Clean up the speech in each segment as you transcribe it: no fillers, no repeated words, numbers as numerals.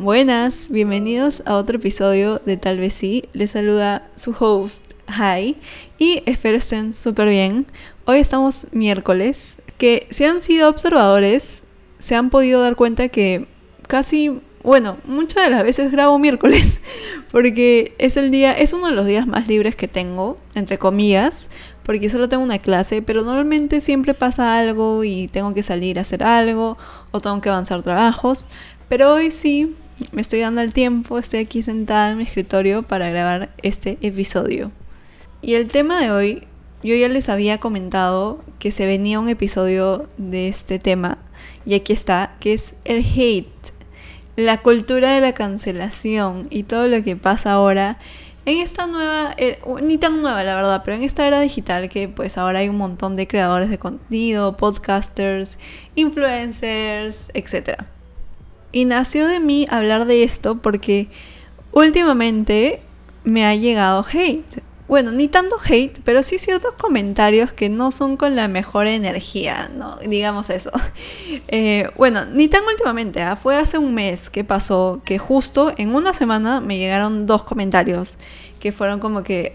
Buenas, bienvenidos a otro episodio de Tal vez sí. Les saluda su host, Hi, y espero estén súper bien. Hoy estamos miércoles, que si han sido observadores, se han podido dar cuenta que muchas de las veces grabo miércoles, porque es uno de los días más libres que tengo, entre comillas, porque solo tengo una clase, pero normalmente siempre pasa algo y tengo que salir a hacer algo o tengo que avanzar trabajos, pero hoy sí me estoy dando el tiempo, estoy aquí sentada en mi escritorio para grabar este episodio. Y el tema de hoy, yo ya les había comentado que se venía un episodio de este tema, y aquí está, que es el hate, la cultura de la cancelación y todo lo que pasa ahora en esta nueva, ni tan nueva la verdad, pero en esta era digital que pues ahora hay un montón de creadores de contenido, podcasters, influencers, etc. Y nació de mí hablar de esto porque últimamente me ha llegado hate. Bueno, ni tanto hate, pero sí ciertos comentarios que no son con la mejor energía, ¿no? Digamos eso. Ni tan últimamente, fue hace un mes que pasó que justo en una semana me llegaron 2 comentarios que fueron como que,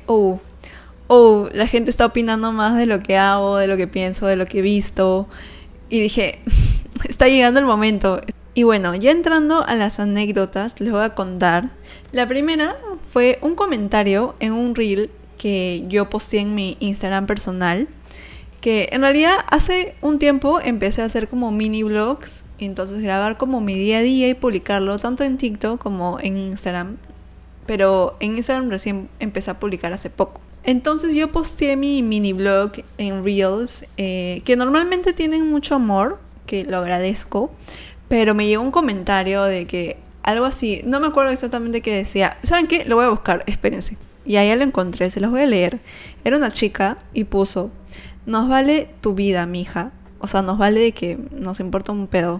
la gente está opinando más de lo que hago, de lo que pienso, de lo que he visto. Y dije, está llegando el momento. Y bueno, ya entrando a las anécdotas, les voy a contar. La primera fue un comentario en un reel que yo posteé en mi Instagram personal, que en realidad hace un tiempo empecé a hacer como mini vlogs, entonces grabar como mi día a día y publicarlo tanto en TikTok como en Instagram, pero en Instagram recién empecé a publicar hace poco. Entonces yo posteé mi mini vlog en reels, que normalmente tienen mucho amor, que lo agradezco, pero me llegó un comentario de que algo así, no me acuerdo exactamente qué decía. ¿Saben qué? Lo voy a buscar, espérense. Y ahí ya lo encontré, se los voy a leer. Era una chica y puso: nos vale tu vida, mija. O sea, nos vale de que nos importa un pedo.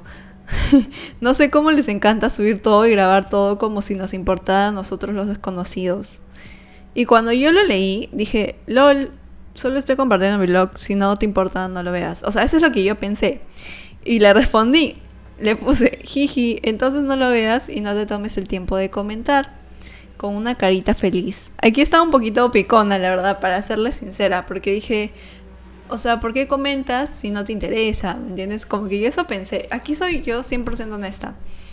No sé cómo les encanta subir todo y grabar todo como si nos importara a nosotros los desconocidos. Y cuando yo lo leí, dije, lol, solo estoy compartiendo mi blog. Si no te importa, no lo veas. O sea, eso es lo que yo pensé. Y le respondí, le puse, jiji, entonces no lo veas y no te tomes el tiempo de comentar, con una carita feliz. Aquí estaba un poquito picona, la verdad, para serles sincera, porque dije, o sea, ¿por qué comentas si no te interesa? ¿Me entiendes? Como que yo eso pensé. Aquí soy yo 100% honesta.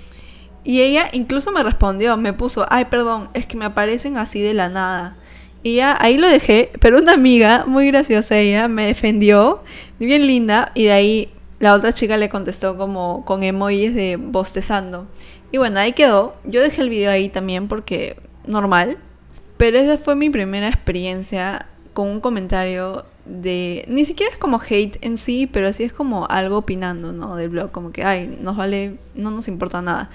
Y ella incluso me respondió, me puso, ay, perdón, es que me aparecen así de la nada. Y ya ahí lo dejé, pero una amiga, muy graciosa ella, me defendió, bien linda, y de ahí la otra chica le contestó como con emojis de bostezando. Y bueno, ahí quedó. Yo dejé el video ahí también porque normal. Pero esa fue mi primera experiencia con un comentario de... Ni siquiera es como hate en sí, pero sí es como algo opinando, ¿no? Del blog. Como que, ay, nos vale, no nos importa nada.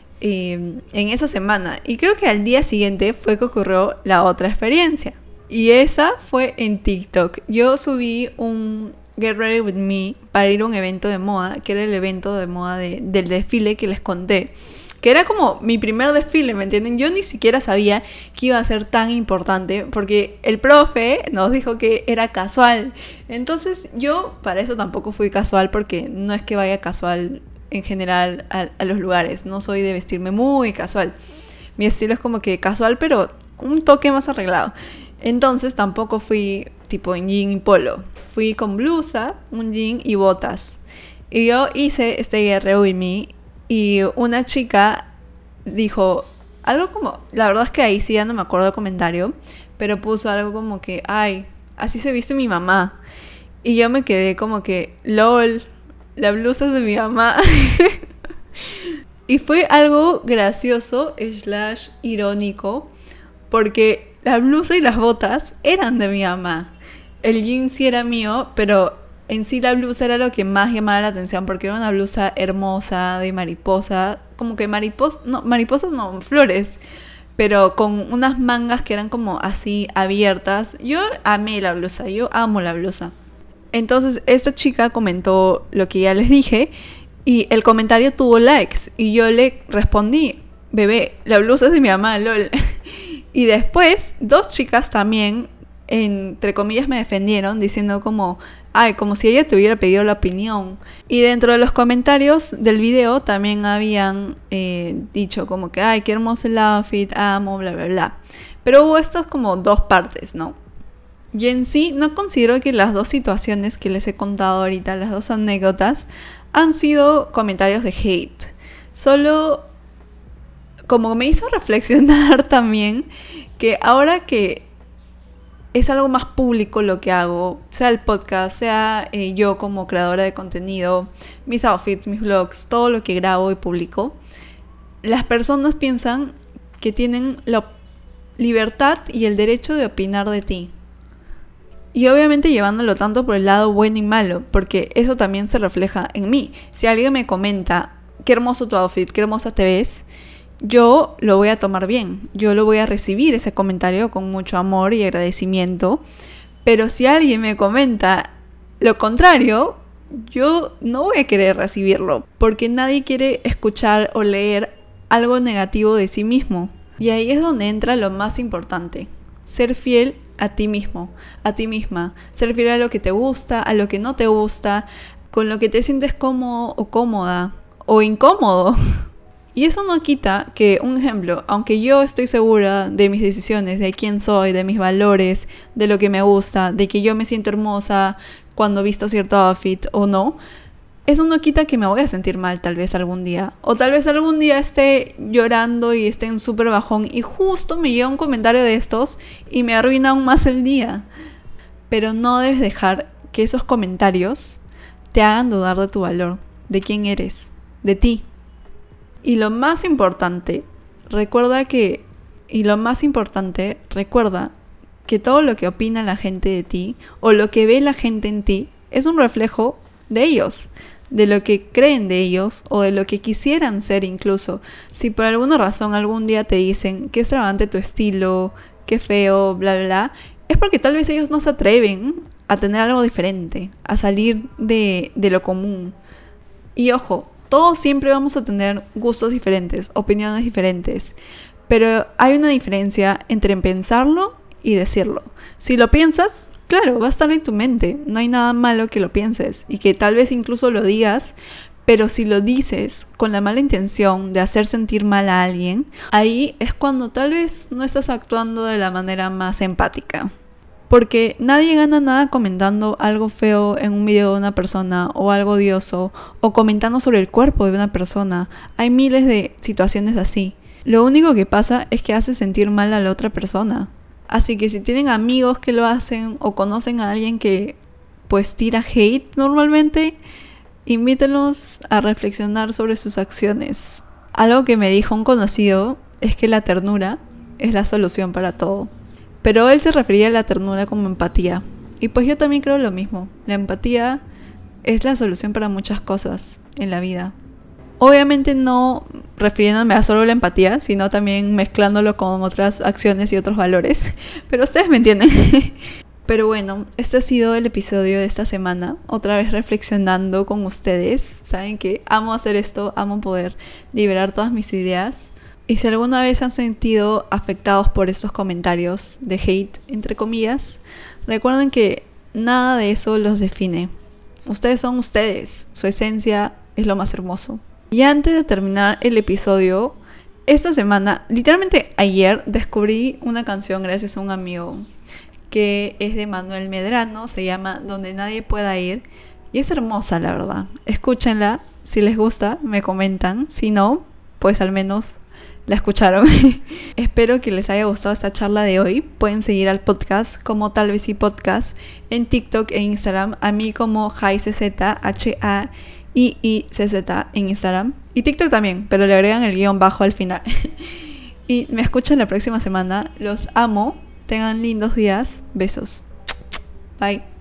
En esa semana. Y creo que al día siguiente fue que ocurrió la otra experiencia. Y esa fue en TikTok. Yo subí un Get Ready With Me para ir a un evento de moda, que era el evento de moda del desfile que les conté, que era como mi primer desfile, ¿me entienden? Yo ni siquiera sabía que iba a ser tan importante, porque el profe nos dijo que era casual. Entonces yo para eso tampoco fui casual, porque no es que vaya casual en general a los lugares, no soy de vestirme muy casual. Mi estilo es como que casual, pero un toque más arreglado. Entonces tampoco fui tipo en jean y polo. Fui con blusa, un jean y botas. Y yo hice este Get Ready With Me. Y una chica dijo algo como... La verdad es que ahí sí ya no me acuerdo el comentario. Pero puso algo como que, ay, así se viste mi mamá. Y yo me quedé como que, lol, la blusa es de mi mamá. Y fue algo gracioso / irónico, porque la blusa y las botas eran de mi mamá. El jean sí era mío, pero en sí la blusa era lo que más llamaba la atención, porque era una blusa hermosa, de mariposa, como que mariposas no, flores, pero con unas mangas que eran como así abiertas. Yo amé la blusa, yo amo la blusa. Entonces esta chica comentó lo que ya les dije, y el comentario tuvo likes, y yo le respondí, bebé, la blusa es de mi mamá, lol. Y después 2 chicas también entre comillas, me defendieron diciendo como si ella te hubiera pedido la opinión. Y dentro de los comentarios del video también habían dicho como que, qué hermoso el outfit, amo, bla, bla, bla. Pero hubo estas como dos partes, ¿no? Y en sí no considero que las dos situaciones que les he contado ahorita, las dos anécdotas, han sido comentarios de hate. Solo como me hizo reflexionar también que ahora que es algo más público lo que hago, sea el podcast, sea yo como creadora de contenido, mis outfits, mis vlogs, todo lo que grabo y publico, las personas piensan que tienen la libertad y el derecho de opinar de ti. Y obviamente llevándolo tanto por el lado bueno y malo, porque eso también se refleja en mí. Si alguien me comenta, qué hermoso tu outfit, qué hermosa te ves, yo lo voy a tomar bien, yo lo voy a recibir ese comentario con mucho amor y agradecimiento. Pero si alguien me comenta lo contrario, yo no voy a querer recibirlo, porque nadie quiere escuchar o leer algo negativo de sí mismo. Y ahí es donde entra lo más importante, ser fiel a ti mismo, a ti misma, ser fiel a lo que te gusta, a lo que no te gusta, con lo que te sientes cómodo o cómoda o incómodo. Y eso no quita que, un ejemplo, aunque yo estoy segura de mis decisiones, de quién soy, de mis valores, de lo que me gusta, de que yo me siento hermosa cuando visto cierto outfit o no, eso no quita que me voy a sentir mal tal vez algún día. O tal vez algún día esté llorando y esté en súper bajón y justo me llega un comentario de estos y me arruina aún más el día. Pero no debes dejar que esos comentarios te hagan dudar de tu valor, de quién eres, de ti. Y lo más importante, recuerda que todo lo que opina la gente de ti o lo que ve la gente en ti es un reflejo de ellos, de lo que creen de ellos o de lo que quisieran ser incluso. Si por alguna razón algún día te dicen qué extravagante tu estilo, qué feo, bla, bla, bla, es porque tal vez ellos no se atreven a tener algo diferente, a salir de lo común. Y ojo, todos siempre vamos a tener gustos diferentes, opiniones diferentes, pero hay una diferencia entre pensarlo y decirlo. Si lo piensas, claro, va a estar en tu mente, no hay nada malo que lo pienses y que tal vez incluso lo digas, pero si lo dices con la mala intención de hacer sentir mal a alguien, ahí es cuando tal vez no estás actuando de la manera más empática. Porque nadie gana nada comentando algo feo en un video de una persona o algo odioso o comentando sobre el cuerpo de una persona. Hay miles de situaciones así. Lo único que pasa es que hace sentir mal a la otra persona. Así que si tienen amigos que lo hacen o conocen a alguien que pues tira hate normalmente, invítenlos a reflexionar sobre sus acciones. Algo que me dijo un conocido es que la ternura es la solución para todo. Pero él se refería a la ternura como empatía. Y pues yo también creo lo mismo. La empatía es la solución para muchas cosas en la vida. Obviamente no refiriéndome a solo la empatía, sino también mezclándolo con otras acciones y otros valores. Pero ustedes me entienden. Pero bueno, este ha sido el episodio de esta semana. Otra vez reflexionando con ustedes. Saben que amo hacer esto, amo poder liberar todas mis ideas. Y si alguna vez han sentido afectados por estos comentarios de hate, entre comillas, recuerden que nada de eso los define. Ustedes son ustedes, su esencia es lo más hermoso. Y antes de terminar el episodio, esta semana, literalmente ayer, descubrí una canción gracias a un amigo que es de Manuel Medrano, se llama Donde Nadie Pueda Ir, y es hermosa la verdad. Escúchenla, si les gusta me comentan, si no, pues al menos la escucharon. Espero que les haya gustado esta charla de hoy. Pueden seguir al podcast como Tal Vez Sí Podcast en TikTok e Instagram. A mí como HaiCZ, HAIICZ en Instagram. Y TikTok también, pero le agregan el _ al final. Y me escuchan la próxima semana. Los amo. Tengan lindos días. Besos. Bye.